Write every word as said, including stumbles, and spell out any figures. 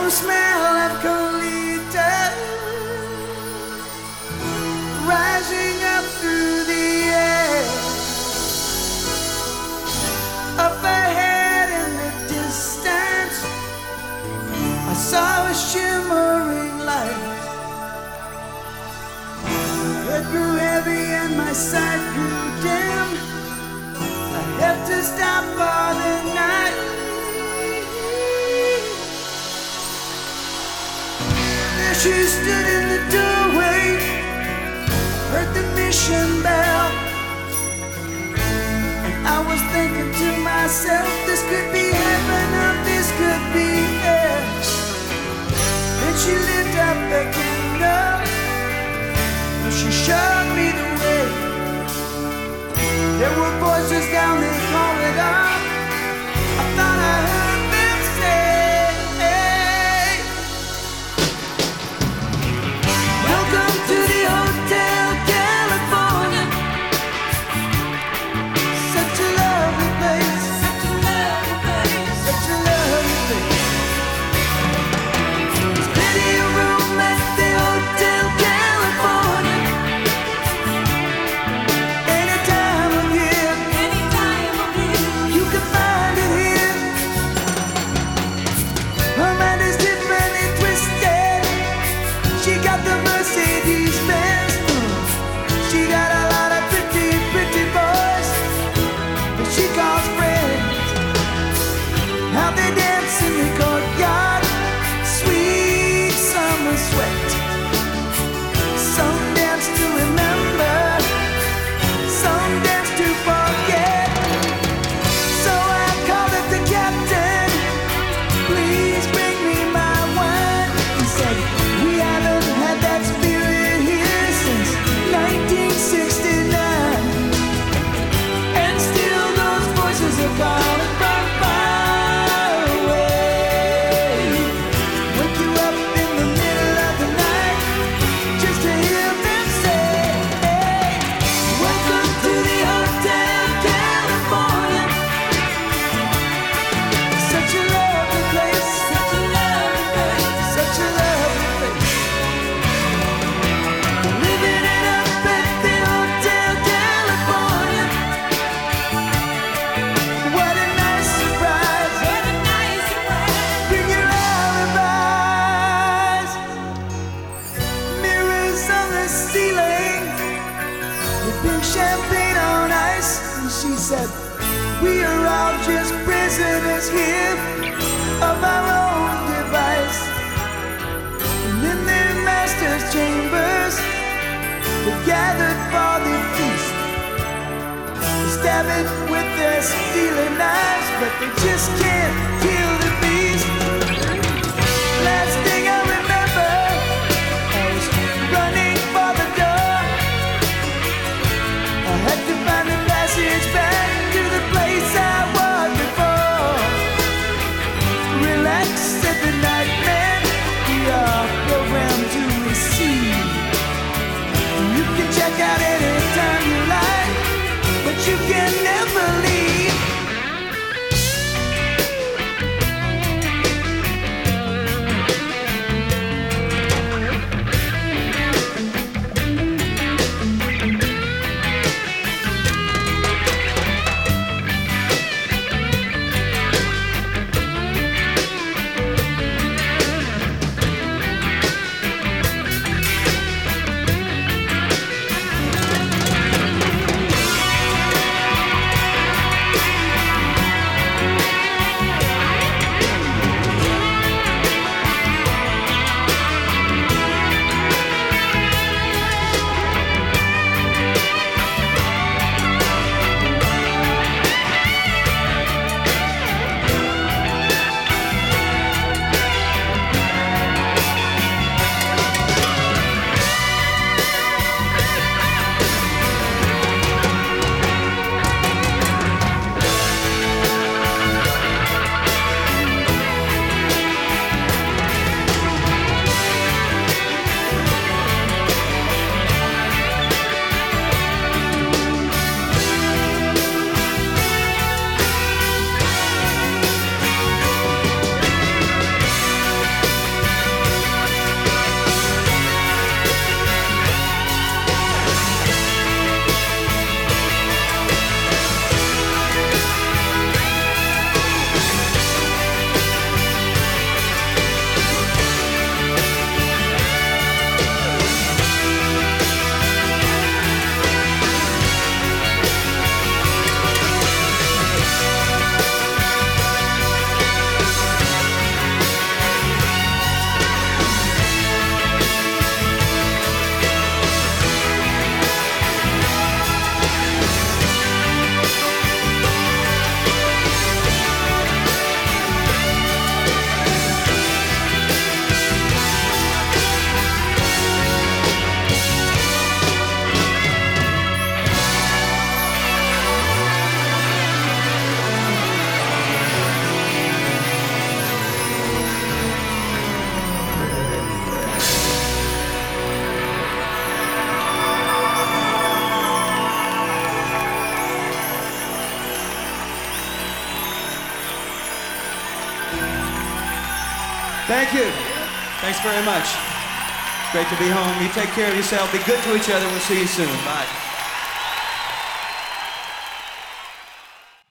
the smell of Colita rising up through the air. Up ahead in the distance, I saw a shimmering light. It grew heavy and my sight grew dim. I had to stop for the night. There she stood in the doorway, heard the mission bell, and I was thinking to myself, this could be heaven or this could be hell. Then she lit up the candle, she showed me the way. There were voices down the corridor, I thought I heard them say, welcome to the Hotel California. Such a lovely place, such a lovely place, such a lovely place. There's plenty of room at the Hotel California. We are all just prisoners here of our own device. And in their master's chambers, they gathered for the feast. They stab it with their stealing knives, but they just can't kill the beast. Last thing I remember, I was running for the door. I had to find a passage back to the place I was before. Relax, said the nightman, we are programmed to receive. You can check out anytime you like, but you can never leave. Thank you. Thanks very much. It's great to be home. You take care of yourself. Be good to each other. We'll see you soon. Bye.